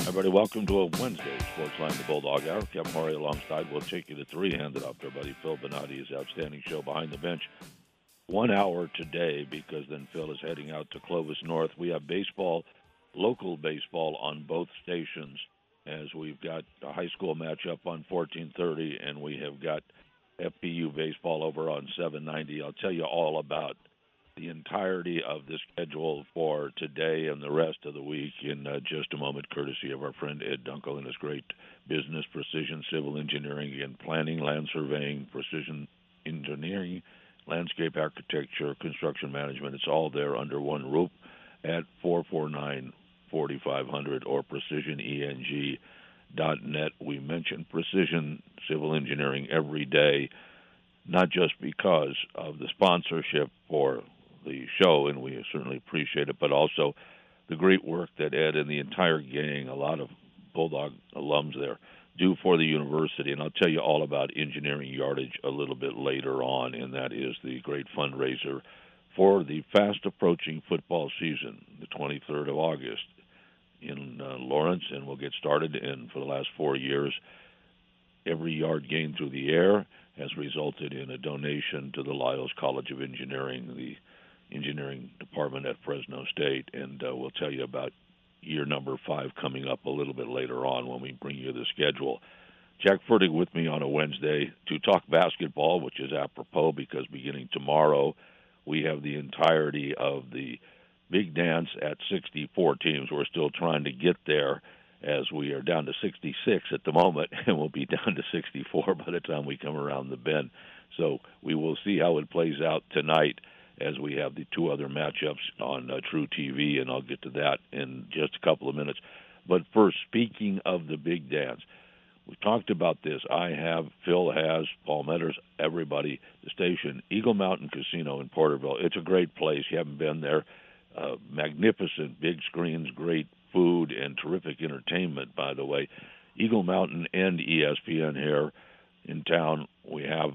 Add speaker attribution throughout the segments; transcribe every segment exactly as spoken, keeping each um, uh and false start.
Speaker 1: Everybody, welcome to a Wednesday Sportsline the Bulldog Hour. Kevin Murray alongside. We'll take you to three, handed off to our buddy Phil Bonatti's outstanding show Behind the Bench. One hour today, because then Phil is heading out to Clovis North. We have baseball, local baseball on both stations, as we've got a high school matchup on fourteen thirty, and we have got F P U baseball over on seven ninety. I'll tell you all about the entirety of the schedule for today and the rest of the week in uh, just a moment, courtesy of our friend Ed Dunkel and his great business, Precision Civil Engineering and Planning, Land Surveying, Precision Engineering, Landscape Architecture, Construction Management. It's all there under one roof at four four nine, four five zero zero or precision e n g dot net. We mention Precision Civil Engineering every day, not just because of the sponsorship for the show, and we certainly appreciate it, but also the great work that Ed and the entire gang, a lot of Bulldog alums there, do for the university. And I'll tell you all about Engineering Yardage a little bit later on, and that is the great fundraiser for the fast-approaching football season, the twenty-third of August in uh, Lawrence, and we'll get started. And for the last four years, every yard gained through the air has resulted in a donation to the Lyles College of Engineering, the engineering department at Fresno State, and uh, we'll tell you about year number five coming up a little bit later on when we bring you the schedule. Jack Fertig with me on a Wednesday to talk basketball, which is apropos because beginning tomorrow we have the entirety of the big dance at sixty-four teams. We're still trying to get there, as we are down to sixty-six at the moment, and we'll be down to sixty-four by the time we come around the bend. So we will see how it plays out tonight as we have the two other matchups on uh, True T V, and I'll get to that in just a couple of minutes. But first, speaking of the big dance, we talked about this. I have, Phil has, Paul Metters, everybody, the station, Eagle Mountain Casino in Porterville. It's a great place. You haven't been there. Uh, magnificent big screens, great food, and terrific entertainment, by the way. Eagle Mountain and E S P N here in town. We have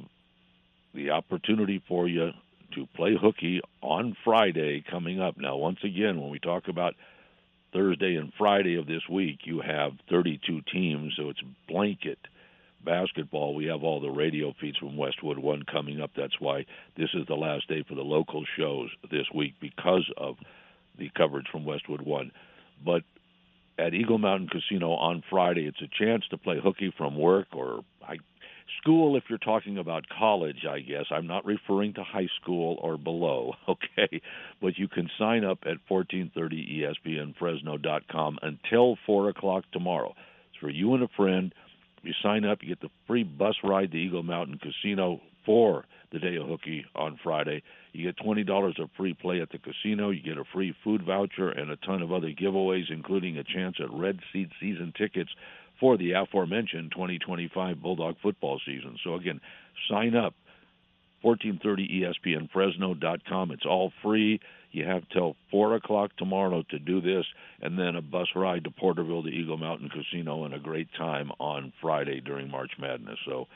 Speaker 1: the opportunity for you to play hooky on Friday coming up. Now, once again, when we talk about Thursday and Friday of this week, you have thirty-two teams, so it's blanket basketball. We have all the radio feeds from Westwood One coming up. That's why this is the last day for the local shows this week, because of the coverage from Westwood One. But at Eagle Mountain Casino on Friday, it's a chance to play hooky from work or I, school if you're talking about college, I guess. I'm not referring to high school or below, okay? But you can sign up at fourteen thirty E S P N Fresno dot com until four o'clock tomorrow. It's for you and a friend. You sign up, you get the free bus ride to Eagle Mountain Casino for the day of hooky on Friday. You get twenty dollars of free play at the casino. You get a free food voucher and a ton of other giveaways, including a chance at Red Seat season tickets for the aforementioned twenty twenty-five Bulldog football season. So, again, sign up, fourteen thirty E S P N Fresno dot com. It's all free. You have till four o'clock tomorrow to do this, and then a bus ride to Porterville to Eagle Mountain Casino and a great time on Friday during March Madness. So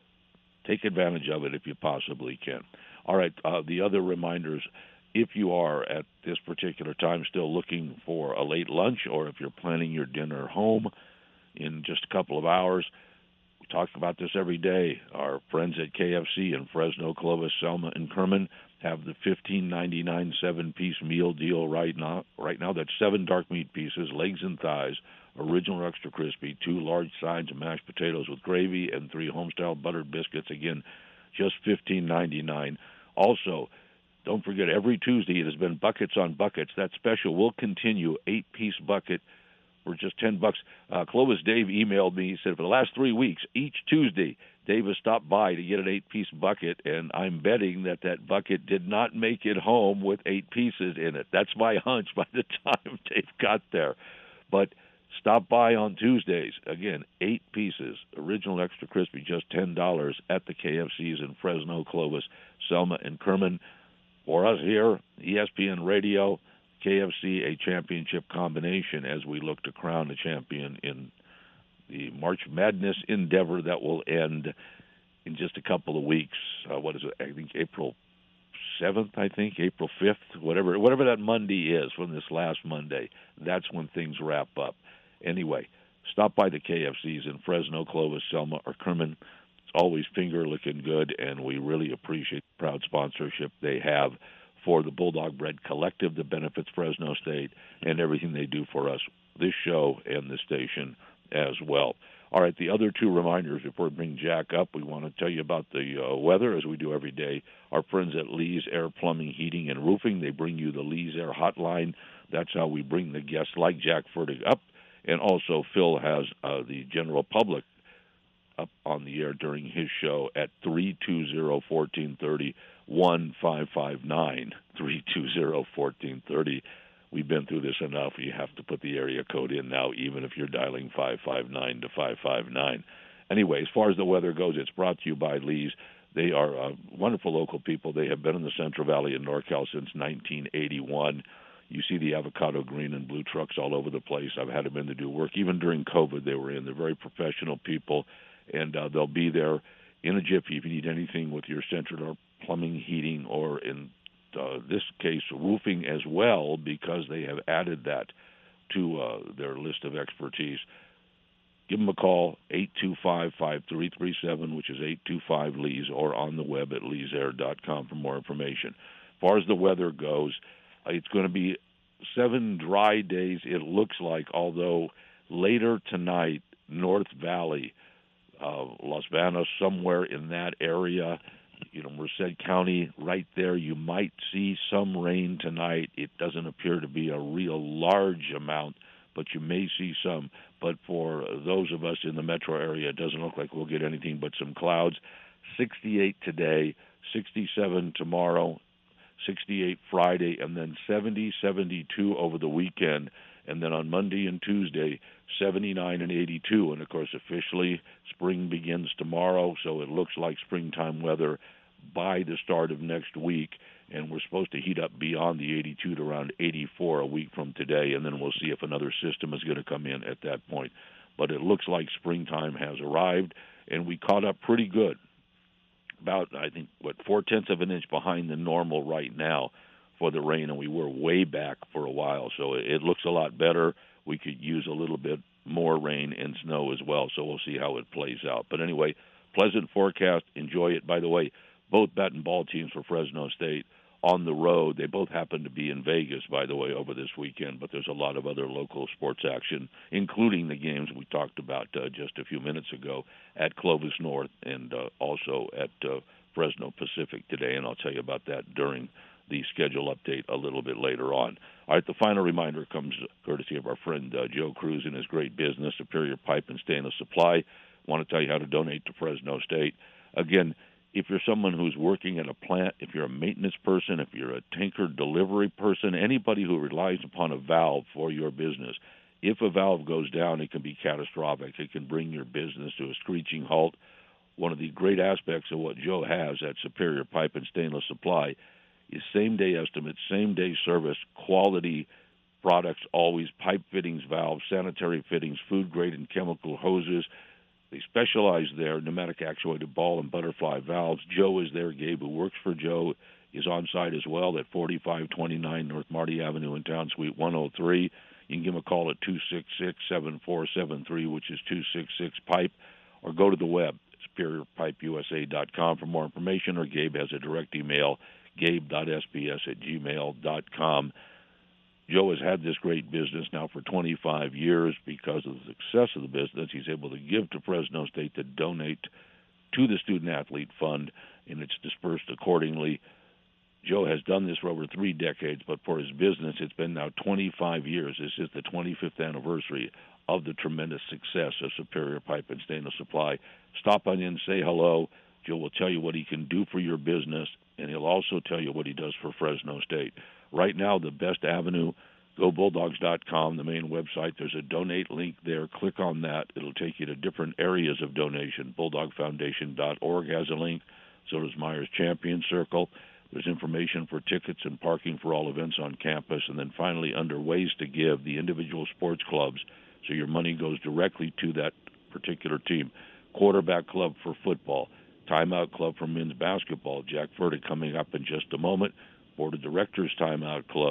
Speaker 1: take advantage of it if you possibly can. All right, uh, the other reminders, if you are at this particular time still looking for a late lunch, or if you're planning your dinner home in just a couple of hours, we talk about this every day. Our friends at K F C in Fresno, Clovis, Selma, and Kerman have the fifteen ninety-nine seven-piece meal deal right now. Right now, that's seven dark meat pieces, legs and thighs, original extra crispy, two large sides of mashed potatoes with gravy, and three homestyle buttered biscuits. Again, just fifteen ninety-nine. Also, don't forget, every Tuesday it has been buckets on buckets. That special will continue, eight-piece bucket for just ten bucks. Uh, Clovis Dave emailed me. He said, for the last three weeks, each Tuesday, Dave has stopped by to get an eight-piece bucket, and I'm betting that that bucket did not make it home with eight pieces in it. That's my hunch by the time Dave got there. But stop by on Tuesdays. Again, eight pieces, original extra crispy, just ten dollars at the K F Cs in Fresno, Clovis, Selma, and Kerman. For us here, E S P N Radio, K F C, a championship combination as we look to crown a champion in the March Madness endeavor that will end in just a couple of weeks. Uh, what is it? I think April seventh, I think, April fifth, whatever whatever that Monday is from this last Monday. That's when things wrap up. Anyway, stop by the K F Cs in Fresno, Clovis, Selma, or Kerman. It's always finger looking good, and we really appreciate the proud sponsorship they have for the Bulldog Bread Collective that benefits Fresno State and everything they do for us, this show and this station as well. All right, the other two reminders before we bring Jack up, we want to tell you about the uh, weather, as we do every day. Our friends at Lee's Air Plumbing, Heating, and Roofing, they bring you the Lee's Air Hotline. That's how we bring the guests like Jack Fertig up. And also Phil has uh, the general public up on the air during his show at three two zero, one four three zero, one five five nine, three two zero, one four three zero. We've been through this enough. You have to put the area code in now, even if you're dialing five five nine to five five nine. Anyway, as far as the weather goes, it's brought to you by Lee's. They are uh, wonderful local people. They have been in the Central Valley in NorCal since nineteen eighty-one. You see the avocado green and blue trucks all over the place. I've had them in to do work. Even during COVID, they were in. They're very professional people, and uh, they'll be there in a jiffy if you need anything with your central or plumbing, heating, or in Uh, this case, roofing as well, because they have added that to uh, their list of expertise. Give them a call, eight two five, five three three seven, which is eight two five Lees, or on the web at lees air dot com for more information. As far as the weather goes, uh, it's going to be seven dry days, it looks like, although later tonight, North Valley, uh, Los Banos, somewhere in that area, you know, Merced County, right there, you might see some rain tonight. It doesn't appear to be a real large amount, but you may see some. But for those of us in the metro area, it doesn't look like we'll get anything but some clouds. sixty-eight today, sixty-seven tomorrow, sixty-eight Friday, and then seventy, seventy-two over the weekend. And then on Monday and Tuesday, seventy-nine and eighty-two. And, of course, officially spring begins tomorrow, so it looks like springtime weather by the start of next week. And we're supposed to heat up beyond the eighty-two to around eighty-four a week from today, and then we'll see if another system is going to come in at that point. But it looks like springtime has arrived, and we caught up pretty good. About, I think, what, four-tenths of an inch behind the normal right now for the rain, and we were way back for a while, so it looks a lot better. We could use a little bit more rain and snow as well, so we'll see how it plays out. But anyway, pleasant forecast. Enjoy it. By the way, both bat and ball teams for Fresno State on the road. They both happen to be in Vegas, by the way, over this weekend, but there's a lot of other local sports action, including the games we talked about uh, just a few minutes ago at Clovis North and uh, also at uh, Fresno Pacific today, and I'll tell you about that during the schedule update a little bit later on. All right, the final reminder comes courtesy of our friend uh, Joe Cruz and his great business, Superior Pipe and Stainless Supply. Want to tell you how to donate to Fresno State. Again, if you're someone who's working at a plant, if you're a maintenance person, if you're a tanker delivery person, anybody who relies upon a valve for your business, if a valve goes down, it can be catastrophic. It can bring your business to a screeching halt. One of the great aspects of what Joe has at Superior Pipe and Stainless Supply is same-day estimates, same-day service, quality products, always pipe fittings, valves, sanitary fittings, food-grade and chemical hoses. They specialize there, pneumatic actuated ball and butterfly valves. Joe is there. Gabe, who works for Joe, is on site as well at forty-five twenty-nine North Marty Avenue in Town Suite one oh three. You can give them a call at two six six, seven four seven three, which is two six six pipe, or go to the web, superior pipe u s a dot com for more information, or Gabe has a direct email, gabe dot s b s at gmail dot com. Joe has had this great business now for twenty-five years. Because of the success of the business, he's able to give to Fresno State to donate to the Student Athlete Fund, and it's dispersed accordingly. Joe has done this for over three decades, but for his business, it's been now twenty-five years. This is the twenty-fifth anniversary of the tremendous success of Superior Pipe and Stainless Supply. Stop on in, say hello. Joe will tell you what he can do for your business, and he'll also tell you what he does for Fresno State. Right now, the best avenue, go bulldogs dot com, the main website. There's a donate link there. Click on that. It'll take you to different areas of donation. bulldog foundation dot org has a link. So does Myers Champion Circle. There's information for tickets and parking for all events on campus. And then finally, under ways to give, the individual sports clubs, so your money goes directly to that particular team. Quarterback Club for football. Timeout Club for men's basketball. Jack Fertig coming up in just a moment. Board of Directors Timeout Club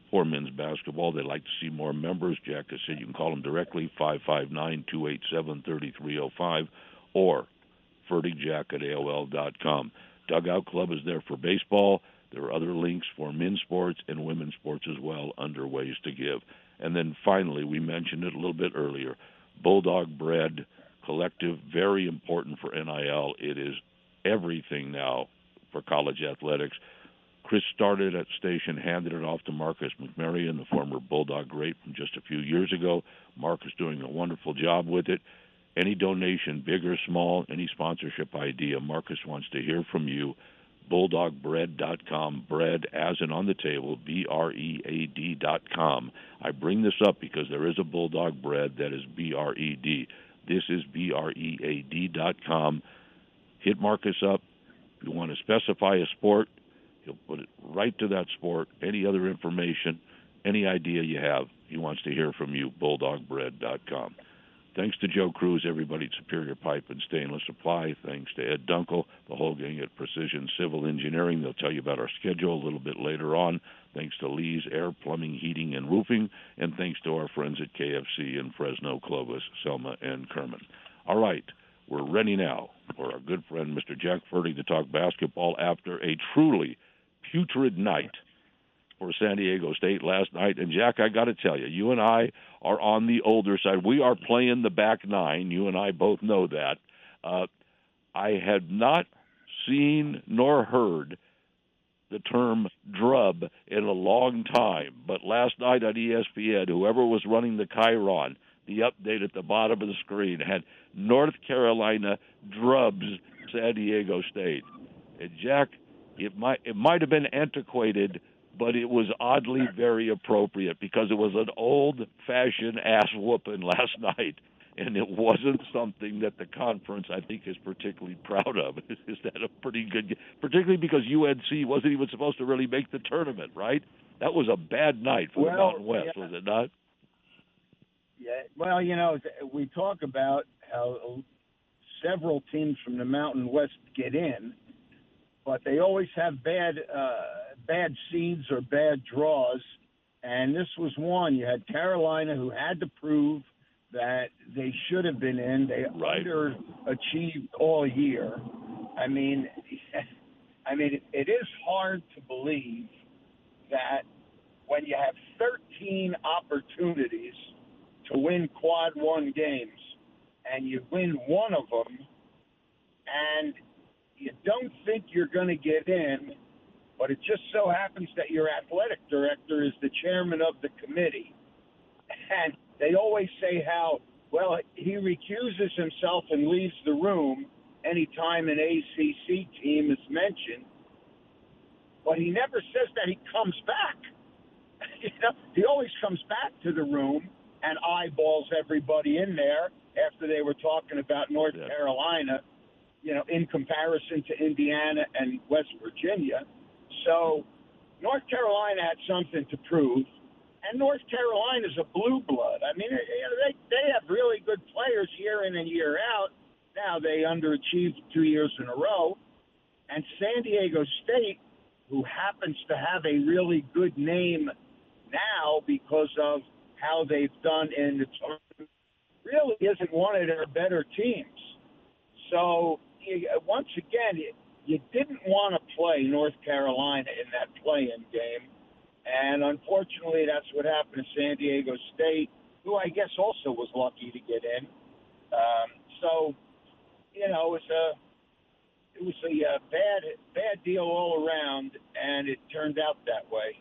Speaker 1: for men's basketball. They'd like to see more members. Jack has said you can call them directly, five five nine, two eight seven, three three zero five, or fertigjack at A O L dot com. Dugout Club is there for baseball. There are other links for men's sports and women's sports as well under Ways to Give. And then finally, we mentioned it a little bit earlier, Bulldog Bread Collective, very important for N I L. It is everything now for college athletics. Chris started at station, handed it off to Marcus McMarion, the former Bulldog great from just a few years ago. Mark is doing a wonderful job with it. Any donation, big or small, any sponsorship idea, Marcus wants to hear from you. bulldog bread dot com, bread as in on the table, B R E A D dot com. I bring this up because there is a Bulldog Bread that is B R E D. This is B R E A D dot com. Hit Marcus up. If you want to specify a sport, he'll put it right to that sport. Any other information, any idea you have, he wants to hear from you, bulldog bread dot com. Thanks to Joe Cruz, everybody at Superior Pipe and Stainless Supply. Thanks to Ed Dunkel, the whole gang at Precision Civil Engineering. They'll tell you about our schedule a little bit later on. Thanks to Lee's Air, Plumbing, Heating, and Roofing. And thanks to our friends at K F C in Fresno, Clovis, Selma, and Kerman. All right, we're ready now for our good friend, Mister Jack Fertig, to talk basketball after a truly putrid night for San Diego State last night. And, Jack, I got to tell you, you and I are on the older side. We are playing the back nine. You and I both know that. Uh, I had not seen nor heard the term drub in a long time. But last night on E S P N, whoever was running the Chiron, the update at the bottom of the screen had North Carolina drubs San Diego State. And, Jack, it might it might have been antiquated, but it was oddly very appropriate because it was an old-fashioned ass-whooping last night, and it wasn't something that the conference, I think, is particularly proud of. Is that a pretty good – particularly because U N C wasn't even supposed to really make the tournament, right? That was a bad night for well, the Mountain West, yeah. was it not?
Speaker 2: Yeah. Well, you know, we talk about how several teams from the Mountain West get in, but they always have bad uh, bad seeds or bad draws, and this was one. You had Carolina, who had to prove that they should have been in. They right. underachieved all year. I mean, I mean, it is hard to believe that when you have thirteen opportunities to win quad one games and you win one of them, and you don't think you're going to get in, but it just so happens that your athletic director is the chairman of the committee. And they always say how, well, he recuses himself and leaves the room anytime an A C C team is mentioned, but he never says that he comes back. You know, he always comes back to the room and eyeballs everybody in there after they were talking about North yeah. Carolina, you know, in comparison to Indiana and West Virginia. So North Carolina had something to prove, and North Carolina's a blue blood. I mean, you know, they, they have really good players year in and year out. Now they underachieved two years in a row. And San Diego State, who happens to have a really good name now because of how they've done in the tournament, really isn't one of their better teams. So you, once again, you, you didn't want to play North Carolina in that play-in game, and unfortunately that's what happened to San Diego State, who I guess also was lucky to get in. Um, so, you know, it was a it was a uh, bad bad deal all around, and it turned out that way.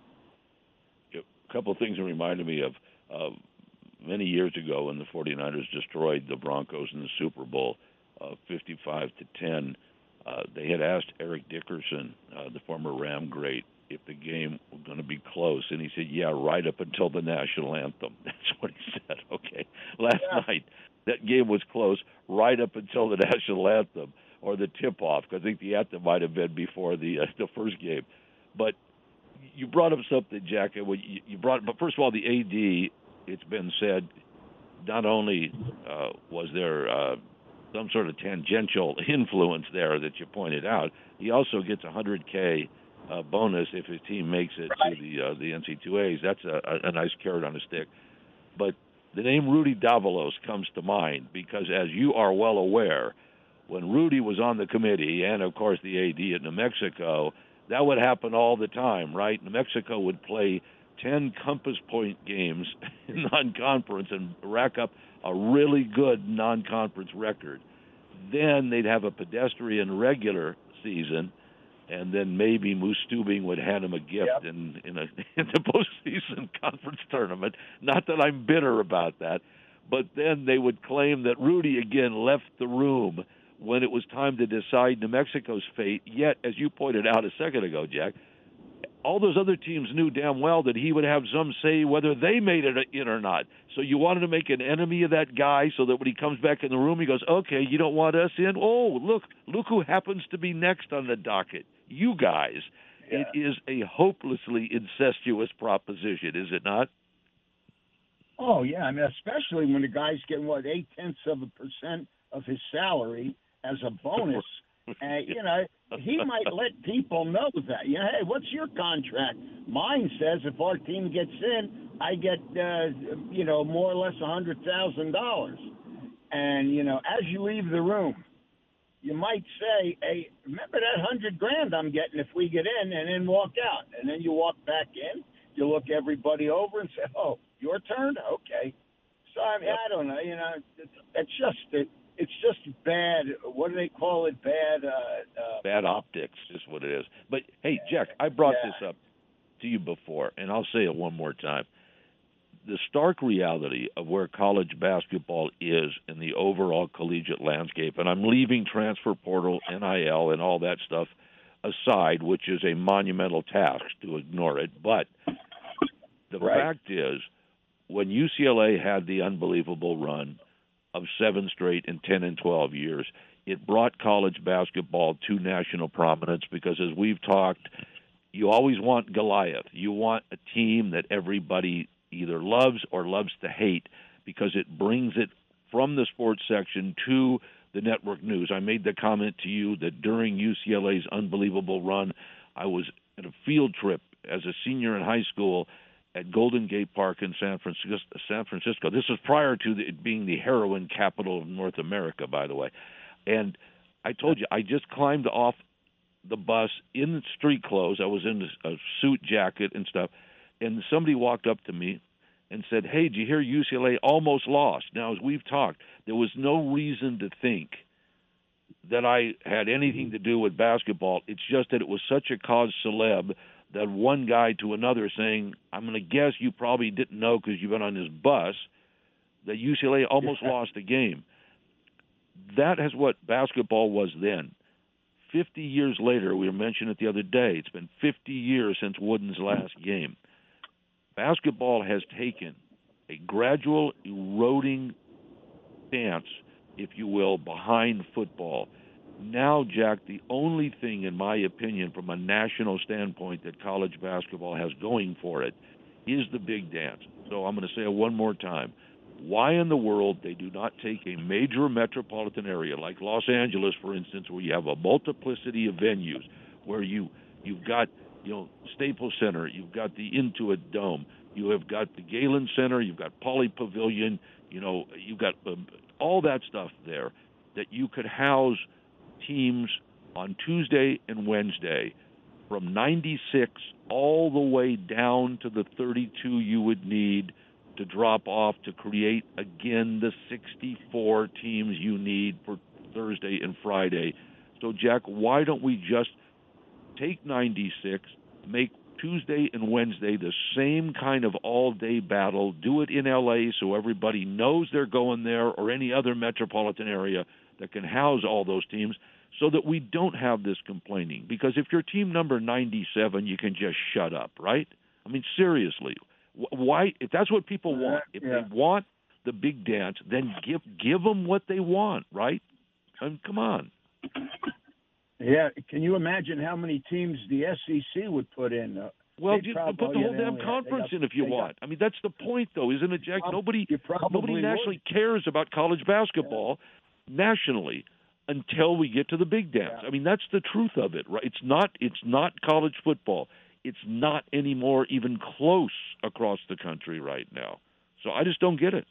Speaker 1: A couple of things that reminded me of uh, many years ago when the 49ers destroyed the Broncos in the Super Bowl, uh, fifty-five to ten. Uh, they had asked Eric Dickerson, uh, the former Ram great, if the game was going to be close, and he said, "Yeah, right up until the national anthem." That's what he said. Okay, last yeah. night that game was close right up until the national anthem or the tip-off, because I think the anthem might have been before the uh, the first game. But you brought up something, Jack. You brought, but first of all, the A D. It's been said, not only uh, was there uh, some sort of tangential influence there that you pointed out, he also gets one hundred K uh, bonus if his team makes it
Speaker 2: Right.
Speaker 1: to the uh, the N C double A's. That's a, a, a nice carrot on a stick. But the name Rudy Davalos comes to mind because, as you are well aware, when Rudy was on the committee and, of course, the A D at New Mexico, that would happen all the time, right? New Mexico would play ten Compass Point games in non-conference and rack up a really good non-conference record. Then they'd have a pedestrian regular season, and then maybe Moose Stubing would hand him a gift
Speaker 2: Yep.
Speaker 1: in in, a, in the postseason conference tournament. Not that I'm bitter about that, but then they would claim that Rudy again left the room when it was time to decide New Mexico's fate. Yet, as you pointed out a second ago, Jack, all those other teams knew damn well that he would have some say whether they made it in or not. So you wanted to make an enemy of that guy so that when he comes back in the room, he goes, okay, you don't want us in? Oh, look, look who happens to be next on the docket. You guys.
Speaker 2: Yeah.
Speaker 1: It is a hopelessly incestuous proposition, is it not?
Speaker 2: Oh, yeah. I mean, especially when the guy's getting, what, eight-tenths of a percent of his salary as a bonus. And, you know, he might let people know that. You know, hey, what's your contract? Mine says if our team gets in, I get, uh, you know, more or less one hundred thousand dollars. And, you know, as you leave the room, you might say, hey, remember that one hundred grand I'm getting if we get in, and then walk out. And then you walk back in, you look everybody over and say, oh, your turn? Okay. So, I mean, I don't know. You know, it's, it's just it, it's just bad. What do they call it? Bad. Uh, uh,
Speaker 1: Bad optics is what it is. But, hey, Jack, I brought
Speaker 2: yeah.
Speaker 1: this up to you before, and I'll say it one more time. The stark reality of where college basketball is in the overall collegiate landscape, and I'm leaving transfer portal, N I L, and all that stuff aside, which is a monumental task to ignore it. But the
Speaker 2: Right.
Speaker 1: fact is, when U C L A had the unbelievable run of seven straight and ten and twelve years, it brought college basketball to national prominence because, as we've talked, you always want Goliath. You want a team that everybody either loves or loves to hate because it brings it from the sports section to the network news. I made the comment to you that during U C L A's unbelievable run, I was at a field trip as a senior in high school at Golden Gate Park in San Francisco. San Francisco. This was prior to it being the heroin capital of North America, by the way. And I told you, I just climbed off the bus in street clothes. I was in a suit jacket and stuff. And somebody walked up to me and said, hey, did you hear U C L A almost lost? Now, as we've talked, there was no reason to think that I had anything to do with basketball. It's just that it was such a cause celeb that one guy to another saying, I'm going to guess you probably didn't know because you've been on this bus, that U C L A almost
Speaker 2: Yeah.
Speaker 1: lost a game. That is what basketball was then. fifty years later, we mentioned it the other day, it's been fifty years since Wooden's last game. Basketball has taken a gradual eroding stance, if you will, behind football. Now, Jack, the only thing, in my opinion, from a national standpoint that college basketball has going for it is the big dance. So I'm going to say it one more time. Why in the world they do not take a major metropolitan area like Los Angeles, for instance, where you have a multiplicity of venues, where you, you've got, you know, Staples Center, you've got the Intuit Dome, you have got the Galen Center, you've got Pauley Pavilion, you know, you've got um, all that stuff there, that you could house teams on Tuesday and Wednesday from ninety-six all the way down to the thirty-two you would need to drop off to create, again, the sixty-four teams you need for Thursday and Friday. So, Jack, why don't we just take ninety-six, make Tuesday and Wednesday the same kind of all-day battle, do it in L A so everybody knows they're going there, or any other metropolitan area that can house all those teams, so that we don't have this complaining. Because if you're team number ninety-seven, you can just shut up, right? I mean, seriously. Why? If that's what people want, if
Speaker 2: Yeah.
Speaker 1: they want the big dance, then give give them what they want, right? I mean, come on.
Speaker 2: Yeah, can you imagine how many teams the S E C would put in? Uh,
Speaker 1: Well,
Speaker 2: They
Speaker 1: you
Speaker 2: probably-
Speaker 1: put the
Speaker 2: yeah,
Speaker 1: whole
Speaker 2: they
Speaker 1: damn
Speaker 2: only have- they
Speaker 1: conference
Speaker 2: got-
Speaker 1: in if you
Speaker 2: they got-
Speaker 1: want. I mean, that's the point, though, isn't it, Jack?
Speaker 2: prob-
Speaker 1: Nobody,
Speaker 2: you probably
Speaker 1: nobody
Speaker 2: would.
Speaker 1: nationally cares about college basketball nationally. until we get to the big dance.
Speaker 2: Yeah.
Speaker 1: I mean, that's the truth of it, right? It's not it's not college football. It's not anymore even close across the country right now. So I just don't get it.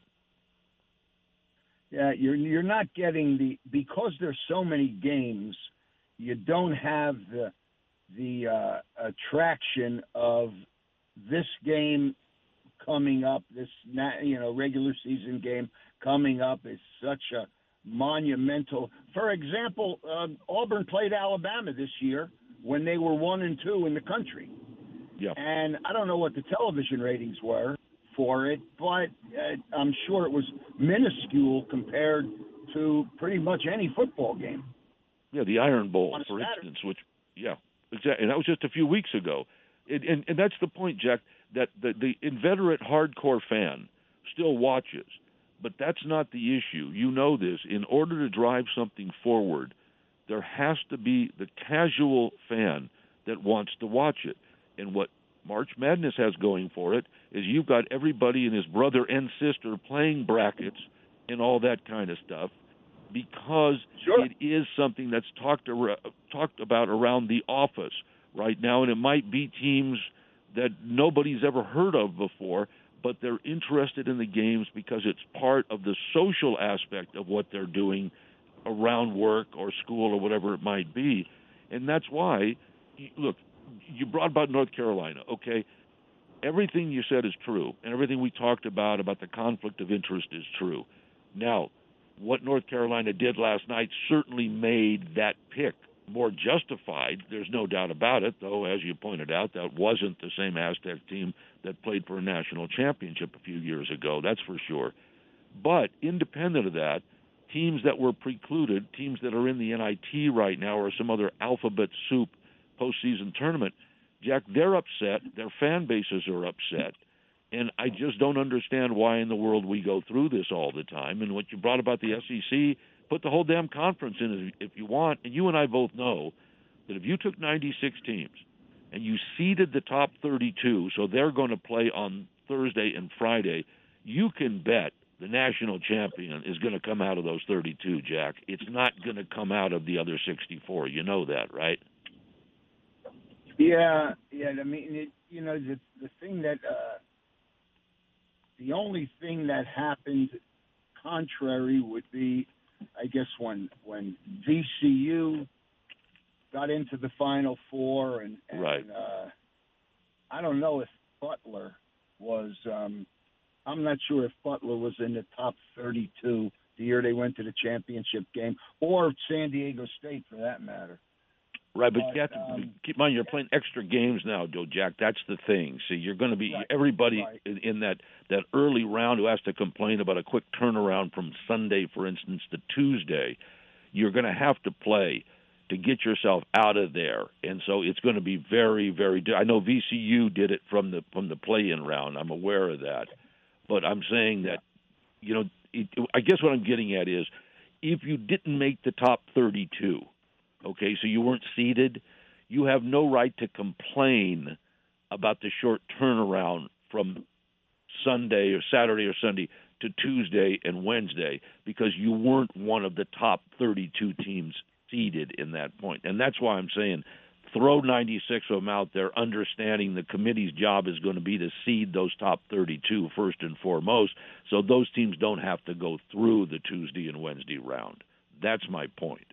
Speaker 2: Yeah, you're you're not getting the because there's so many games. You don't have the the uh, attraction of this game coming up. This you know regular season game coming up is such a monumental. For example, uh, Auburn played Alabama this year when they were one and two in the country.
Speaker 1: Yeah.
Speaker 2: And I don't know what the television ratings were for it, but uh, I'm sure it was minuscule compared to pretty much any football game.
Speaker 1: Yeah, the Iron Bowl, for
Speaker 2: Saturday.
Speaker 1: instance, which, yeah, exactly. And that was just a few weeks ago. It, and, and that's the point, Jack, that the, the inveterate hardcore fan still watches. But that's not the issue. You know this. In order to drive something forward, there has to be the casual fan that wants to watch it. And what March Madness has going for it is you've got everybody and his brother and sister playing brackets and all that kind of stuff because
Speaker 2: Sure.
Speaker 1: it is something that's talked ar- talked about around the office right now, and it might be teams that nobody's ever heard of before, but they're interested in the games because it's part of the social aspect of what they're doing around work or school or whatever it might be. And that's why, look, you brought about North Carolina, okay? Everything you said is true, and everything we talked about about the conflict of interest is true. Now, what North Carolina did last night certainly made that pick more justified. There's no doubt about it, though, as you pointed out, that wasn't the same Aztec team that played for a national championship a few years ago, that's for sure. But independent of that, teams that were precluded, teams that are in the N I T right now or some other alphabet soup postseason tournament, Jack, they're upset. Their fan bases are upset. And I just don't understand why in the world we go through this all the time. And what you brought about the S E C, put the whole damn conference in if you want. And you and I both know that if you took ninety-six teams and you seeded the top thirty-two, so they're going to play on Thursday and Friday, you can bet the national champion is going to come out of those thirty-two, Jack. It's not going to come out of the other sixty-four. You know that, right?
Speaker 2: Yeah, yeah. I mean, it, you know, the the thing that uh, the only thing that happened contrary would be, I guess, when when V C U got into the Final Four, and, and
Speaker 1: right.
Speaker 2: uh, I don't know if Butler was. Um, I'm not sure if Butler was in the top thirty-two the year they went to the championship game, or San Diego State for that matter.
Speaker 1: Right, but,
Speaker 2: but
Speaker 1: you have to
Speaker 2: um,
Speaker 1: keep in mind you're playing extra games now, Joe Jack. That's the thing. See, you're going to be
Speaker 2: right,
Speaker 1: everybody
Speaker 2: right.
Speaker 1: in, in that, that early round who has to complain about a quick turnaround from Sunday, for instance, to Tuesday. You're going to have to play to get yourself out of there, and so it's going to be very, very. I know V C U did it from the from the play-in round. I'm aware of that, but I'm saying that, you know, it, I guess what I'm getting at is, if you didn't make the top thirty-two. Okay, so you weren't seeded, you have no right to complain about the short turnaround from Sunday or Saturday or Sunday to Tuesday and Wednesday because you weren't one of the top thirty-two teams seeded in that point. And that's why I'm saying throw ninety-six of them out there, understanding the committee's job is going to be to seed those top thirty-two first and foremost, so those teams don't have to go through the Tuesday and Wednesday round. That's my point.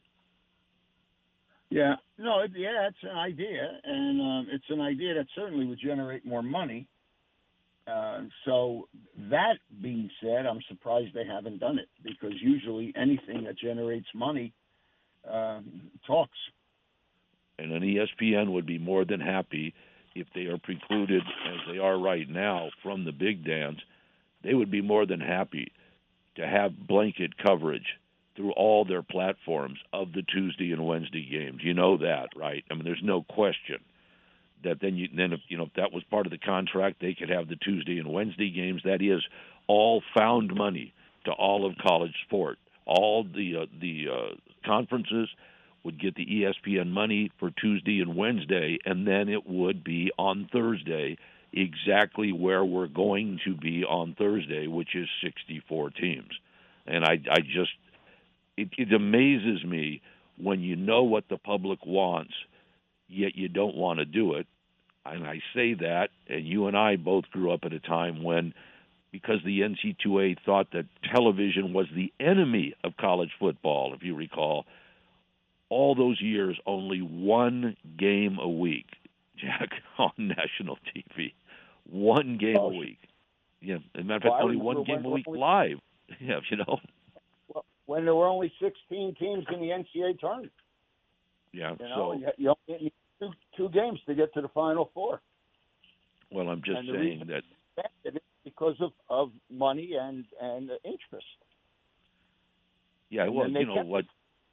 Speaker 2: Yeah, no, it, yeah, it's an idea, and um, it's an idea that certainly would generate more money. Uh, so that being said, I'm surprised they haven't done it because usually anything that generates money um, talks.
Speaker 1: And an E S P N would be more than happy if they are precluded, as they are right now, from the big dance. They would be more than happy to have blanket coverage through all their platforms of the Tuesday and Wednesday games. You know that, right? I mean, there's no question that then you then if you know if that was part of the contract, they could have the Tuesday and Wednesday games. That is all found money to all of college sport. All the uh, the uh, conferences would get the E S P N money for Tuesday and Wednesday, and then it would be on Thursday exactly where we're going to be on Thursday, which is sixty-four teams. And I I just it, it amazes me when you know what the public wants, yet you don't want to do it. And I say that, and you and I both grew up at a time when, because the N C double A thought that television was the enemy of college football, if you recall, all those years, only one game a week, Jack, on national T V. One game oh, a week. Yeah, as a matter of fact, well, only one game a week we, live. Yeah, you know.
Speaker 2: Well, when there were only sixteen teams in the N C double A tournament.
Speaker 1: Yeah,
Speaker 2: you know,
Speaker 1: so
Speaker 2: you, you only need two, two games to get to the Final Four.
Speaker 1: Well, I'm just saying that
Speaker 2: it's because of, of money and and interest.
Speaker 1: Yeah,
Speaker 2: and
Speaker 1: well, you know what?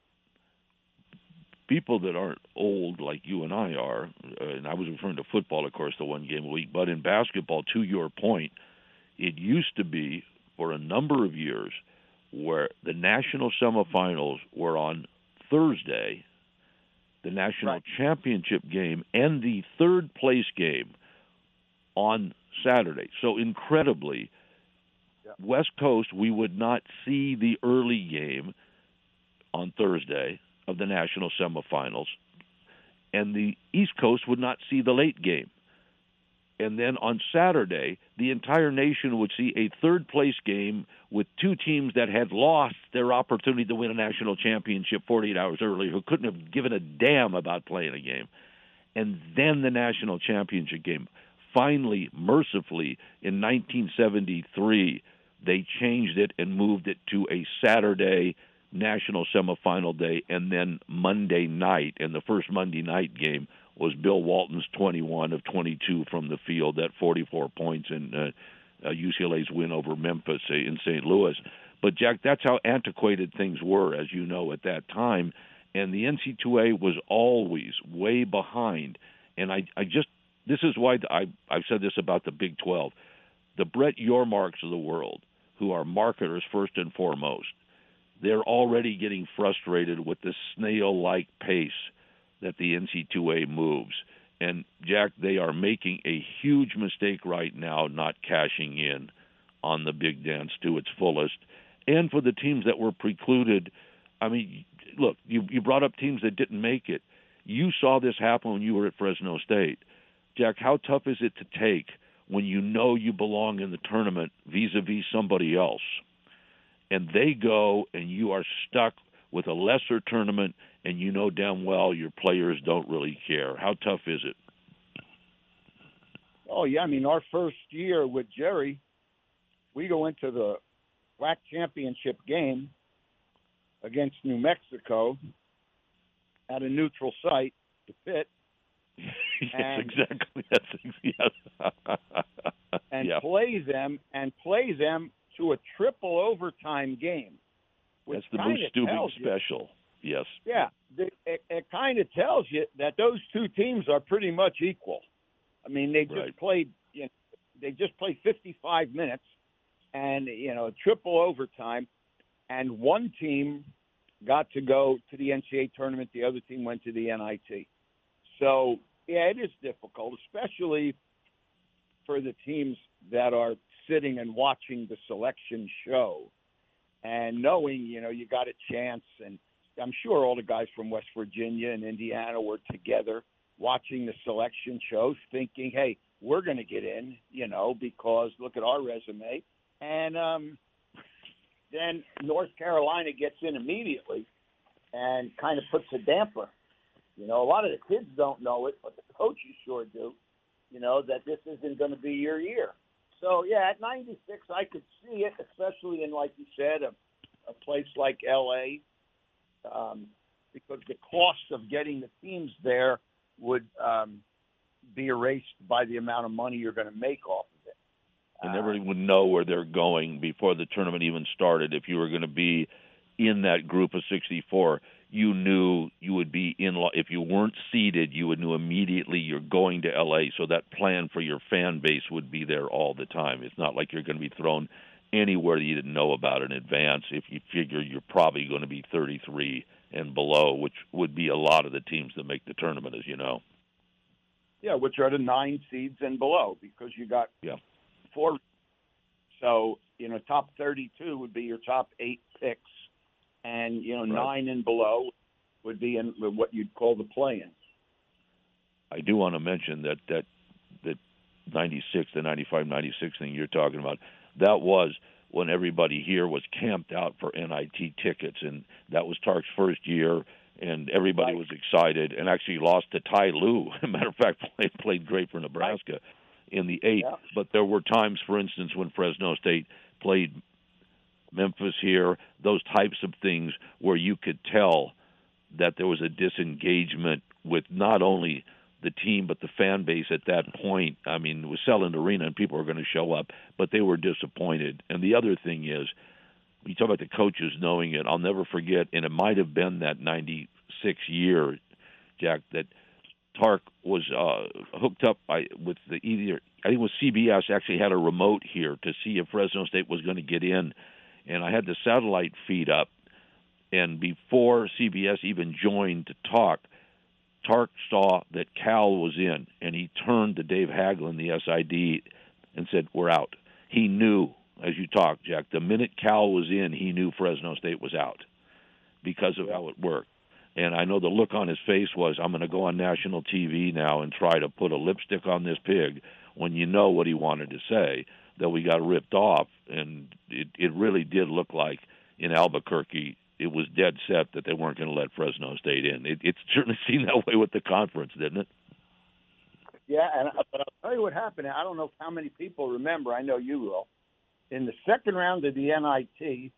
Speaker 1: People that aren't old like you and I are, uh, and I was referring to football, of course, the one game a week, but in basketball, to your point, it used to be for a number of years where the national semifinals were on Thursday, the national
Speaker 2: right.
Speaker 1: championship game, and the third place game on Saturday. So incredibly, yeah. West Coast, we would not see the early game on Thursday of the national semifinals, and the East Coast would not see the late game. And then on Saturday, the entire nation would see a third-place game with two teams that had lost their opportunity to win a national championship forty-eight hours earlier, who couldn't have given a damn about playing a game. And then the national championship game. Finally, mercifully, in nineteen seventy-three, they changed it and moved it to a Saturday national semifinal day, and then Monday night, and the first Monday night game was Bill Walton's twenty-one of twenty-two from the field, at forty-four points in uh, uh, U C L A's win over Memphis uh, in Saint Louis. But, Jack, that's how antiquated things were, as you know, at that time, and the N C double A was always way behind. And I, I just, this is why I, I've said this about the Big twelve. The Brett Yormarks of the world, who are marketers first and foremost, they're already getting frustrated with the snail-like pace that the N C double A moves. And, Jack, they are making a huge mistake right now not cashing in on the big dance to its fullest. And for the teams that were precluded, I mean, look, you, you brought up teams that didn't make it. You saw this happen when you were at Fresno State. Jack, how tough is it to take when you know you belong in the tournament vis-a-vis somebody else? And they go, and you are stuck with a lesser tournament, and you know damn well your players don't really care. How tough is it?
Speaker 2: Oh, yeah. I mean, our first year with Jerry, we go into the W A C championship game against New Mexico at a neutral site, the Pit.
Speaker 1: yes,
Speaker 2: and,
Speaker 1: exactly. That's, yes.
Speaker 2: and
Speaker 1: yeah.
Speaker 2: play them, and play them to a triple overtime game.
Speaker 1: That's the Moose Stubing special. Yes.
Speaker 2: Yeah, it, it, it kind of tells you that those two teams are pretty much equal. I mean, they just
Speaker 1: right.
Speaker 2: played. You know, they just played fifty-five minutes, and you know, triple overtime, and one team got to go to the N C double A tournament. The other team went to the N I T. So yeah, it is difficult, especially for the teams that are sitting and watching the selection show and knowing, you know, you got a chance. And I'm sure all the guys from West Virginia and Indiana were together watching the selection show thinking, hey, we're going to get in, you know, because look at our resume. And um, then North Carolina gets in immediately and kind of puts a damper. You know, a lot of the kids don't know it, but the coaches sure do, you know, that this isn't going to be your year. So, yeah, at ninety-six, I could see it, especially in, like you said, a, a place like L A, um, because the cost of getting the teams there would um, be erased by the amount of money you're going to make off of it.
Speaker 1: And everyone would know where they're going before the tournament even started. If you were going to be in that group of sixty-four, you knew you would be in. If you weren't seeded, you would know immediately you're going to L A. So that plan for your fan base would be there all the time. It's not like you're going to be thrown anywhere that you didn't know about in advance. If you figure you're probably going to be thirty-three and below, which would be a lot of the teams that make the tournament, as you know.
Speaker 2: Yeah, which are the nine seeds and below, because you got
Speaker 1: yeah.
Speaker 2: four. So, you know, top thirty-two would be your top eight picks. and you know
Speaker 1: Right.
Speaker 2: nine and below would be in what you'd call the play-in.
Speaker 1: I do want to mention that that that ninety-six, the ninety-five ninety-six thing you're talking about, that was when everybody here was camped out for N I T tickets, and that was Tark's first year, and everybody
Speaker 2: Right.
Speaker 1: was excited, and actually lost to Ty Lue. As a matter of fact, played, played great for Nebraska
Speaker 2: Right.
Speaker 1: in the eighth.
Speaker 2: Yeah.
Speaker 1: But there were times, for instance, when Fresno State played Memphis here, those types of things where you could tell that there was a disengagement with not only the team but the fan base at that point. I mean, it was Selland Arena and people were going to show up, but they were disappointed. And the other thing is, when you talk about the coaches knowing it, I'll never forget, and it might have been that ninety-six year, Jack, that Tark was uh, hooked up by, with the either, I think it was C B S actually had a remote here to see if Fresno State was going to get in, and I had the satellite feed up, and before C B S even joined to talk, Tark saw that Cal was in, and he turned to Dave Hagelin, the S I D, and said, "We're out." He knew, as you talked, Jack, the minute Cal was in, he knew Fresno State was out because of
Speaker 2: Yeah.
Speaker 1: how it worked. And I know the look on his face was, I'm going to go on national T V now and try to put a lipstick on this pig, when you know what he wanted to say, that we got ripped off. And it, it really did look like in Albuquerque it was dead set that they weren't going to let Fresno State in. It, it certainly seemed that way with the conference, didn't it?
Speaker 2: Yeah, and but I'll tell you what happened. I don't know how many people remember. I know you will. In the second round of the N I T,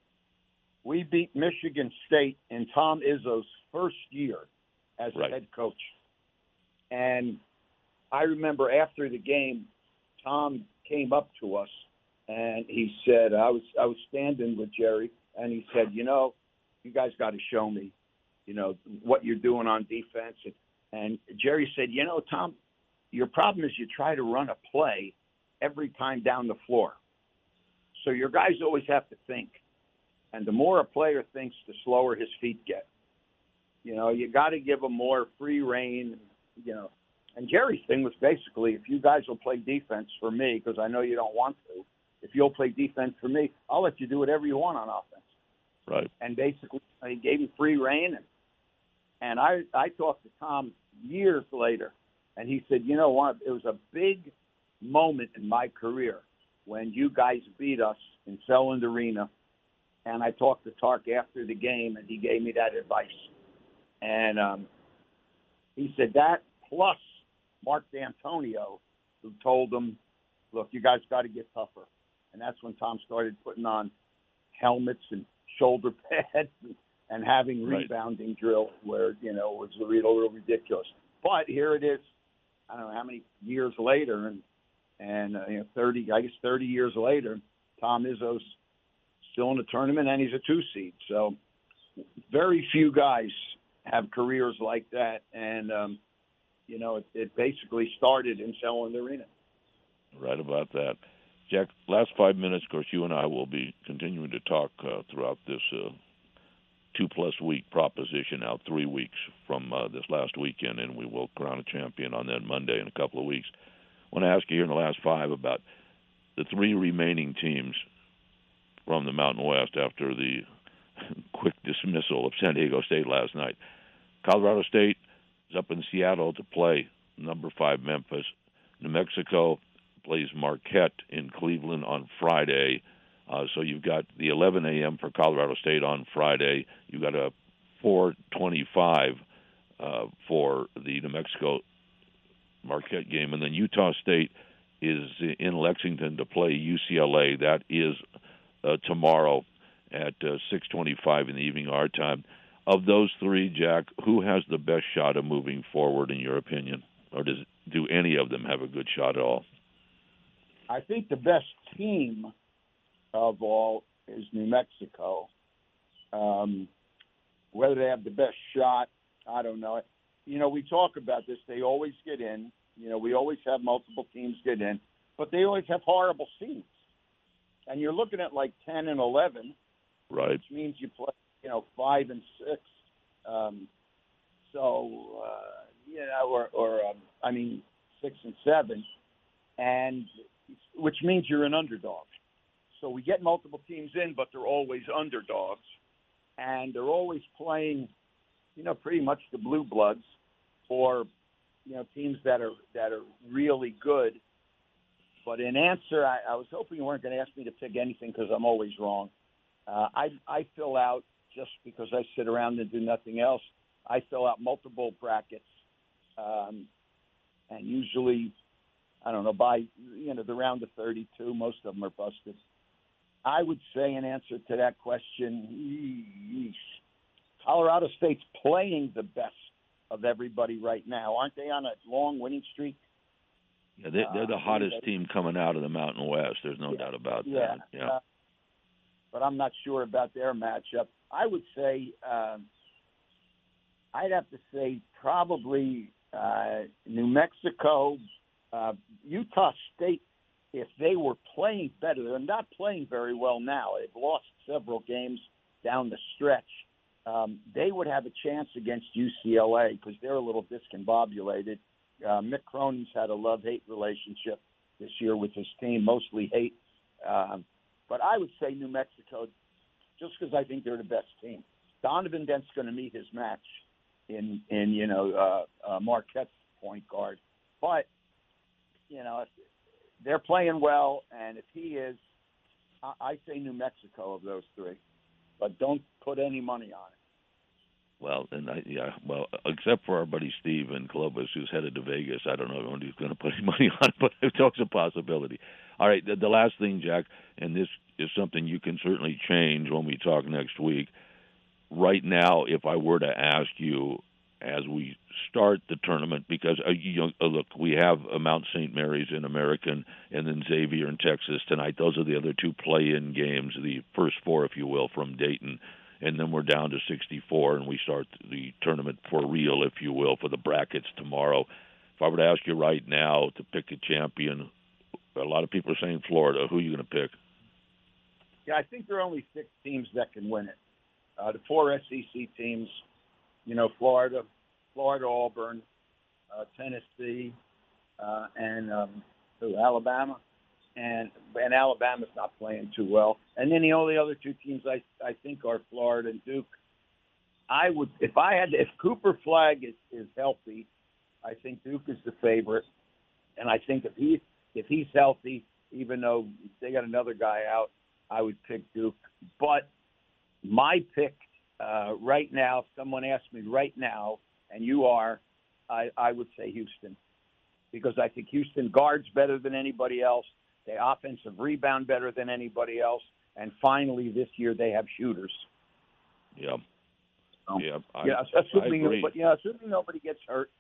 Speaker 2: we beat Michigan State in Tom Izzo's first year as
Speaker 1: Right.
Speaker 2: head coach. And I remember after the game, Tom came up to us and he said, I was I was standing with Jerry, and he said, you know, you guys got to show me, you know, what you're doing on defense. And, and Jerry said, you know, Tom, your problem is you try to run a play every time down the floor. So your guys always have to think. And the more a player thinks, the slower his feet get. You know, you got to give him more free rein, you know. And Jerry's thing was basically, if you guys will play defense for me, because I know you don't want to, if you'll play defense for me, I'll let you do whatever you want on offense.
Speaker 1: Right.
Speaker 2: And basically, he gave him free rein. And, and I, I talked to Tom years later, and he said, you know what, it was a big moment in my career when you guys beat us in Selland Arena. And I talked to Tark after the game, and he gave me that advice. And um, he said that plus Mark D'Antonio, who told him, look, you guys got to get tougher. And that's when Tom started putting on helmets and shoulder pads and, and having
Speaker 1: Right.
Speaker 2: rebounding drills where, you know, it was a little, little ridiculous. But here it is, I don't know how many years later, and, and uh, you know, thirty, I guess thirty years later, Tom Izzo's still in the tournament, and he's a two seed. So very few guys have careers like that. And, um, you know, it, it basically started in Selland Arena.
Speaker 1: Right about that. Jack, last five minutes, of course, you and I will be continuing to talk uh, throughout this uh, two-plus week proposition out three weeks from uh, this last weekend, and we will crown a champion on that Monday in a couple of weeks. I want to ask you here in the last five about the three remaining teams from the Mountain West after the quick dismissal of San Diego State last night. Colorado State is up in Seattle to play number five Memphis. New Mexico plays Marquette in Cleveland on Friday. Uh, so you've got the eleven a.m. for Colorado State on Friday. You've got a four twenty-five uh, for the New Mexico Marquette game. And then Utah State is in Lexington to play U C L A. That is uh, tomorrow at uh, six twenty-five in the evening our time. Of those three, Jack, who has the best shot of moving forward in your opinion? Or does do any of them have a good shot at all?
Speaker 2: I think the best team of all is New Mexico. Um, whether they have the best shot, I don't know. You know, we talk about this. They always get in. You know, we always have multiple teams get in, but they always have horrible seeds. And you're looking at like ten and eleven,
Speaker 1: right?
Speaker 2: Which means you play, you know, five and six. Um, so, uh, you know, or, or um, I mean, six and seven, and which means you're an underdog. So we get multiple teams in, but they're always underdogs. and they're always playing, you know, pretty much the blue bloods or, you know, teams that are that are really good. But in answer, I, I was hoping you weren't going to ask me to pick anything because I'm always wrong. Uh, I I fill out, just because I sit around and do nothing else, I fill out multiple brackets, um, and usually, I don't know, by, you know, the round of thirty-two, most of them are busted. I would say in answer to that question, Colorado State's playing the best of everybody right now. Aren't they on a long winning streak?
Speaker 1: Yeah, they, they're the uh, hottest they, team coming out of the Mountain West. There's no
Speaker 2: yeah,
Speaker 1: doubt about
Speaker 2: yeah,
Speaker 1: that. Yeah, uh,
Speaker 2: but I'm not sure about their matchup. I would say uh, I'd have to say probably uh, New Mexico, uh, Utah State. If they were playing better, they're not playing very well now. They've lost several games down the stretch. Um, they would have a chance against U C L A because they're a little discombobulated. Uh, Mick Cronin's had a love-hate relationship this year with his team, mostly hate. Um, but I would say New Mexico, just because I think they're the best team. Donovan Dent's going to meet his match in, in you know, uh, uh, Marquette's point guard. But, you know, if they're playing well, and if he is, I, I say New Mexico of those three. But don't put any money on it.
Speaker 1: Well, and I, yeah, well, except for our buddy Steve in Columbus, who's headed to Vegas. I don't know if he's going to put any money on it, but it's always a possibility. All right, the, the last thing, Jack, and this is something you can certainly change when we talk next week. Right now, if I were to ask you as we start the tournament, because, uh, you know, uh, look, we have uh, Mount Saint Mary's in American and then Xavier in Texas tonight. Those are the other two play-in games, the first four, if you will, from Dayton. And then we're down to sixty-four, and we start the tournament for real, if you will, for the brackets tomorrow. If I were to ask you right now to pick a champion, a lot of people are saying Florida. Who are you going to pick?
Speaker 2: Yeah, I think there are only six teams that can win it. Uh, the four S E C teams, you know, Florida, Florida, Auburn, uh, Tennessee, uh, and um, who, Alabama. And and Alabama's not playing too well. And then the only other two teams I I think are Florida and Duke. I would, if I had, to, if Cooper Flagg is, is healthy, I think Duke is the favorite. And I think if he if he's healthy, even though they got another guy out, I would pick Duke. But my pick uh, right now, if someone asked me right now, and you are, I, I would say Houston, because I think Houston guards better than anybody else. They offensive rebound better than anybody else. And finally, this year, they have shooters.
Speaker 1: Yeah.
Speaker 2: So,
Speaker 1: yeah, I,
Speaker 2: yeah, assuming,
Speaker 1: I agree.
Speaker 2: Nobody, yeah, assuming nobody gets hurt.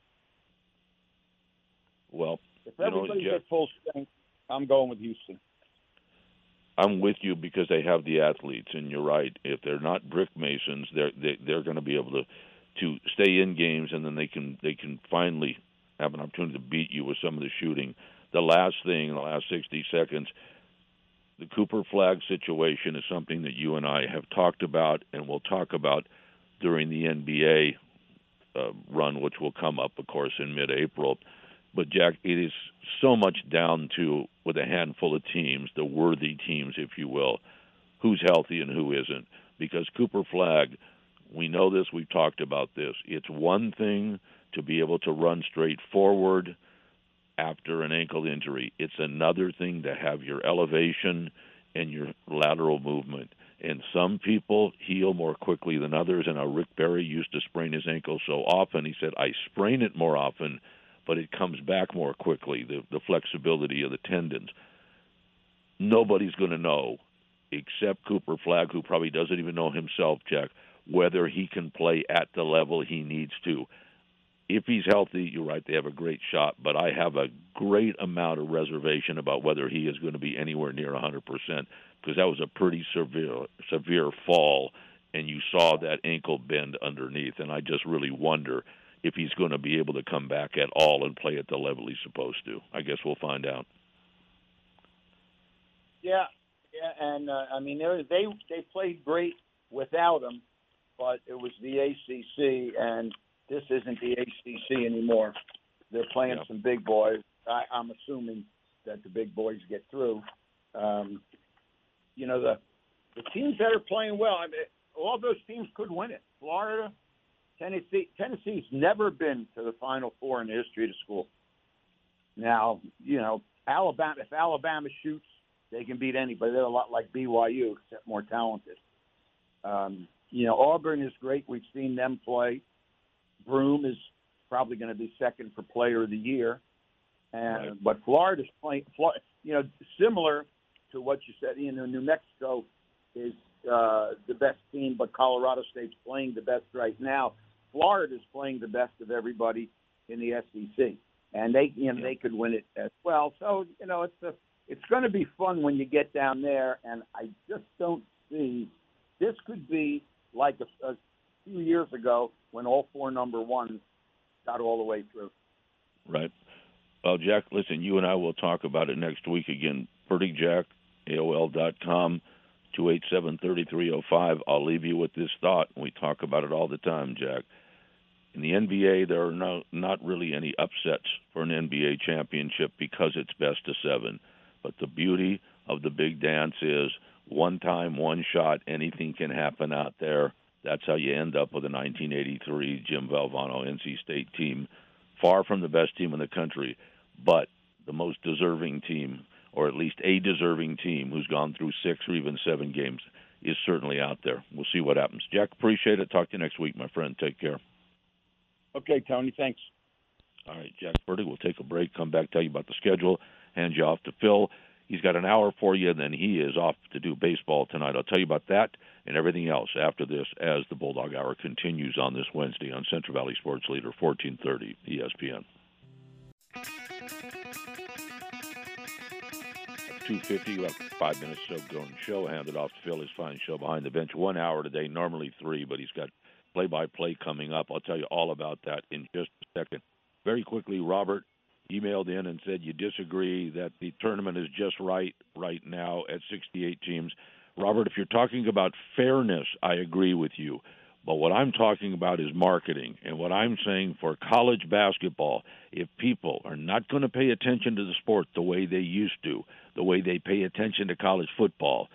Speaker 1: Well,
Speaker 2: if everybody
Speaker 1: you know,
Speaker 2: gets full strength, I'm going with Houston.
Speaker 1: I'm with you because they have the athletes, and you're right. If they're not brick masons, they're they, they're going to be able to to stay in games, and then they can they can finally have an opportunity to beat you with some of the shooting. The last thing, in the last sixty seconds, the Cooper Flagg situation is something that you and I have talked about and will talk about during the N B A uh, run, which will come up, of course, in mid-April. But, Jack, it is so much down to, with a handful of teams, the worthy teams, if you will, who's healthy and who isn't. Because Cooper Flagg, we know this, we've talked about this. It's one thing to be able to run straight forward after an ankle injury. It's another thing to have your elevation and your lateral movement. And some people heal more quickly than others. And Rick Barry used to sprain his ankle so often. He said, I sprain it more often, but it comes back more quickly, the, the flexibility of the tendons. Nobody's going to know, except Cooper Flagg, who probably doesn't even know himself, Jack, whether he can play at the level he needs to. If he's healthy, you're right, they have a great shot, but I have a great amount of reservation about whether he is going to be anywhere near one hundred percent, because that was a pretty severe severe fall, and you saw that ankle bend underneath, and I just really wonder if he's going to be able to come back at all and play at the level he's supposed to. I guess we'll find out.
Speaker 2: Yeah, yeah, and uh, I mean, they, they they played great without him, but it was the A C C, and this isn't the A C C anymore. They're playing yeah. some big boys. I, I'm assuming that the big boys get through. Um, you know, the the teams that are playing well, I mean,
Speaker 3: all those teams could win it. Florida, Tennessee. Tennessee's never been to the Final Four in the history of the school. Now, you know, Alabama. If Alabama shoots, they can beat anybody. They're a lot like B Y U, except more talented. Um, you know, Auburn is great. We've seen them play. Broome is probably going to be second for Player of the Year. And
Speaker 1: Right.
Speaker 3: but Florida's playing. Florida, you know, similar to what you said. You know, New Mexico is uh, the best team, but Colorado State's playing the best right now. Florida's playing the best of everybody in the S E C, and they, you know,
Speaker 1: Yeah.
Speaker 3: they could win it as well. So, you know, it's a, it's going to be fun when you get down there, and I just don't see this could be like a, a few years ago when all four number ones got all the way through.
Speaker 1: Right. Well, Jack, listen, you and I will talk about it next week again. Fertig Jack, A O L dot com, two eight seven, three three zero five. I'll leave you with this thought. We talk about it all the time, Jack. In the N B A, there are no, not really any upsets for an N B A championship because it's best of seven. But the beauty of the big dance is one time, one shot, anything can happen out there. That's how you end up with a nineteen eighty-three Jim Valvano N C State team, far from the best team in the country, but the most deserving team, or at least a deserving team who's gone through six or even seven games, is certainly out there. We'll see what happens. Jack, appreciate it. Talk to you next week, my friend. Take care.
Speaker 3: Okay, Tony, thanks.
Speaker 1: All right, Jack Fertig, we'll take a break, come back, tell you about the schedule, hand you off to Phil. He's got an hour for you, and then he is off to do baseball tonight. I'll tell you about that and everything else after this as the Bulldog Hour continues on this Wednesday on Central Valley Sports Leader, fourteen thirty E S P N. two fifty, you have five minutes so going show. Hand it off to Phil, his fine show behind the bench. One hour today, normally three, but he's got play-by-play coming up. I'll tell you all about that in just a second. Very quickly, Robert emailed in and said you disagree that the tournament is just right right now at sixty-eight teams. Robert, if you're talking about fairness, I agree with you. But what I'm talking about is marketing. And what I'm saying for college basketball, if people are not going to pay attention to the sport the way they used to, the way they pay attention to college football,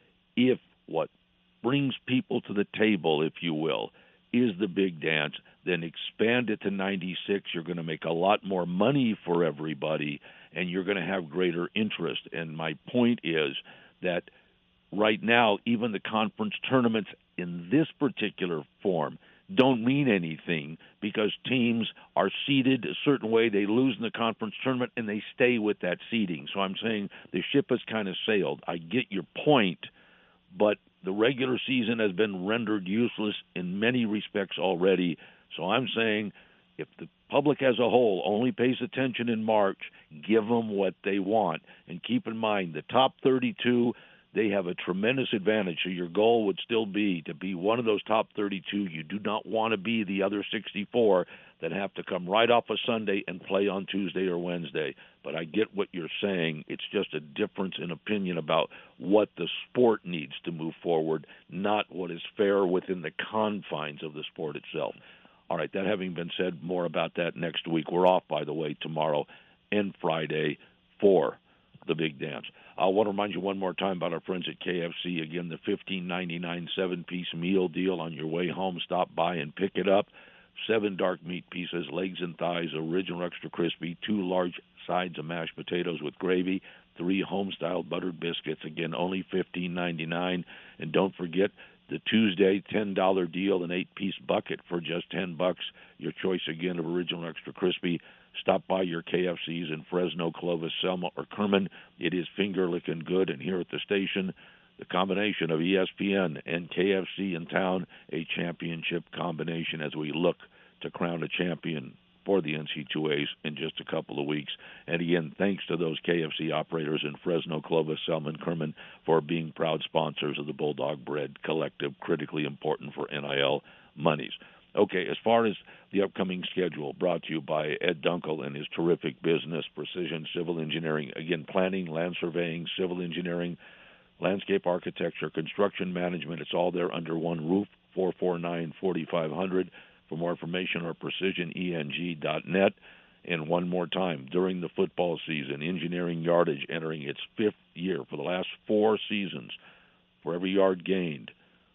Speaker 1: if what brings people to the table, if you will, is the big dance, then expand it to ninety-six. You're going to make a lot more money for everybody, and you're going to have greater interest. And my point is that right now, even the conference tournaments in this particular form don't mean anything because teams are seeded a certain way. They lose in the conference tournament, and they stay with that seeding. So I'm saying the ship has kind of sailed. I get your point, but the regular season has been rendered useless in many respects already. So I'm saying if the public as a whole only pays attention in March, give them what they want. And keep in mind, the top thirty-two, they have a tremendous advantage. So your goal would still be to be one of those top thirty-two. You do not want to be the other sixty-four that have to come right off a Sunday and play on Tuesday or Wednesday. But I get what you're saying. It's just a difference in opinion about what the sport needs to move forward, not what is fair within the confines of the sport itself. All right, that having been said, more about that next week. We're off, by the way, tomorrow and Friday for the big dance. I want to remind you one more time about our friends at K F C. Again, the fifteen ninety-nine seven-piece meal deal. On your way home, stop by and pick it up. Seven dark meat pieces, legs and thighs, original extra crispy, two large sides of mashed potatoes with gravy, three home-style buttered biscuits. Again, only fifteen ninety-nine. And don't forget the Tuesday ten dollar deal, an eight-piece bucket for just ten bucks. Your choice, again, of original extra crispy. Stop by your K F Cs in Fresno, Clovis, Selma, or Kerman. It is finger-licking good. And here at the station, the combination of E S P N and K F C in town, a championship combination as we look to crown a champion for the N C double A's in just a couple of weeks. And again, thanks to those K F C operators in Fresno, Clovis, Selma, and Kerman for being proud sponsors of the Bulldog Bread Collective, critically important for N I L monies. Okay, as far as the upcoming schedule, brought to you by Ed Dunkel and his terrific business, Precision Civil Engineering. Again, planning, land surveying, civil engineering, landscape architecture, construction management. It's all there under one roof, four four nine, four five zero zero. For more information, or precision E N G dot net. And one more time, during the football season, engineering yardage entering its fifth year. For the last four seasons, for every yard gained,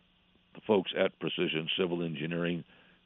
Speaker 1: the folks at Precision Civil Engineering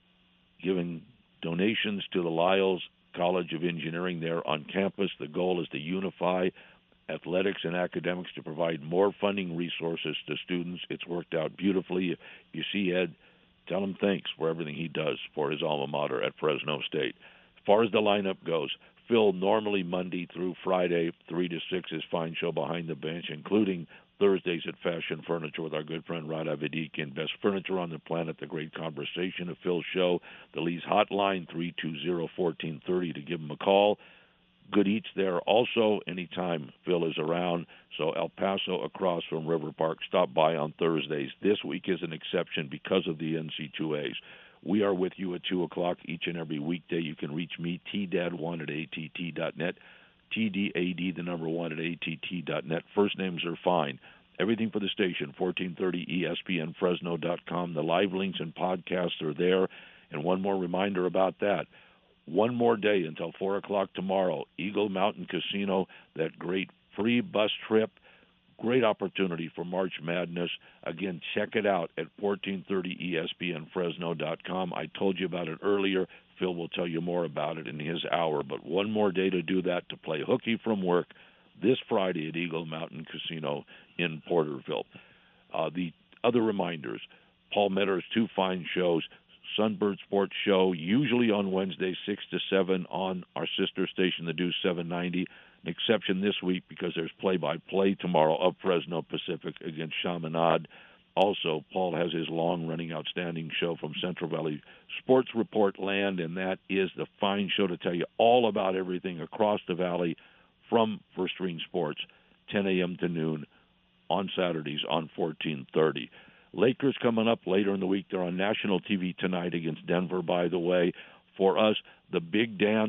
Speaker 1: giving donations to the Lyles College of Engineering there on campus. The goal is to unify athletics and academics to provide more funding resources to students. It's worked out beautifully. You see Ed, tell him thanks for everything he does for his alma mater at Fresno State. As far as the lineup goes, Phil, normally Monday through Friday, three to six, is Fine Show Behind the Bench, including Thursdays at Fashion Furniture with our good friend Rod Avedikian. Best furniture on the planet, the great conversation of Phil's show. The Lee's hotline, three two zero, one four three zero, to give him a call. Good eats there also anytime Phil is around. So El Paso across from River Park, stop by on Thursdays. This week is an exception because of the N C two As. We are with you at two o'clock each and every weekday. You can reach me, T dad one at A T T dot net, T D A D, the number one, at A T T dot net. First names are fine. Everything for the station, fourteen thirty E S P N Fresno dot com. The live links and podcasts are there. And one more reminder about that. One more day until four o'clock tomorrow. Eagle Mountain Casino, that great free bus trip. Great opportunity for March Madness. Again, check it out at fourteen thirty E S P N Fresno dot com. I told you about it earlier. Phil will tell you more about it in his hour. But one more day to do that, to play hooky from work this Friday at Eagle Mountain Casino in Porterville. Uh, the other reminders, Paul Metter's two fine shows, Sunbird Sports Show, usually on Wednesday, six to seven on our sister station, the Deuce seven ninety. An exception this week because there's play-by-play tomorrow of Fresno Pacific against Chaminade. Also, Paul has his long-running outstanding show from Central Valley Sports Report Land, and that is the fine show to tell you all about everything across the valley from First Ring Sports, ten a.m. to noon on Saturdays on fourteen thirty. Lakers coming up later in the week. They're on national T V tonight against Denver, by the way. For us, the big dance,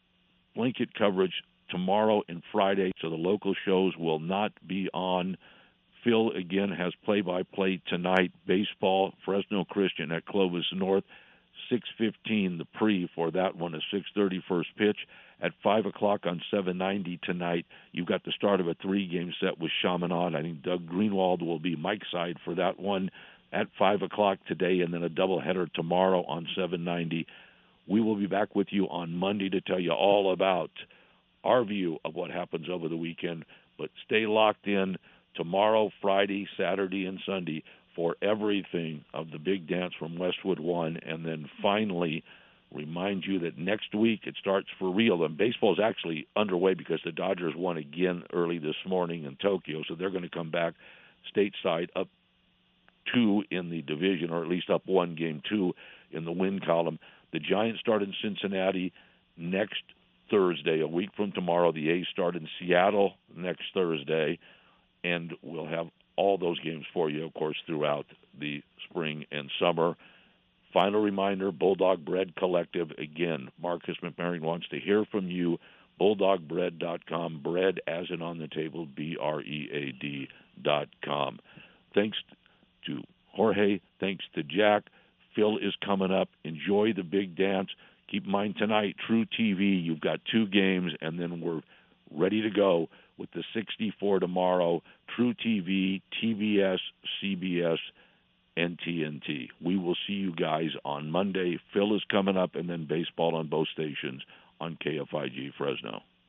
Speaker 1: blanket coverage tomorrow and Friday, so the local shows will not be on. Phil, again, has play-by-play tonight. Baseball, Fresno Christian at Clovis North. six fifteen, the pre for that one, a six thirty first pitch. At five o'clock on seven ninety tonight, you've got the start of a three-game set with Chaminade. I think Doug Greenwald will be Mike's side for that one at five o'clock today, and then a doubleheader tomorrow on seven ninety. We will be back with you on Monday to tell you all about our view of what happens over the weekend. But stay locked in tomorrow, Friday, Saturday, and Sunday for everything of the big dance from Westwood One. And then finally, remind you that next week it starts for real. And baseball is actually underway because the Dodgers won again early this morning in Tokyo. So they're going to come back stateside up two in the division, or at least up one, game two in the win column. The Giants start in Cincinnati next Thursday, a week from tomorrow. The A's start in Seattle next Thursday. And we'll have all those games for you, of course, throughout the spring and summer. Final reminder, Bulldog Bread Collective. Again, Marcus McMahon wants to hear from you. bulldog bread dot com, bread as in on the table, B R E A D dot com. Thanks to Jorge. Thanks to Jack. Phil is coming up. Enjoy the big dance. Keep in mind tonight, True T V, you've got two games, and then we're ready to go with the sixty-four tomorrow. True T V, T B S, C B S, and T N T. We will see you guys on Monday. Phil is coming up, and then baseball on both stations on K F I G Fresno.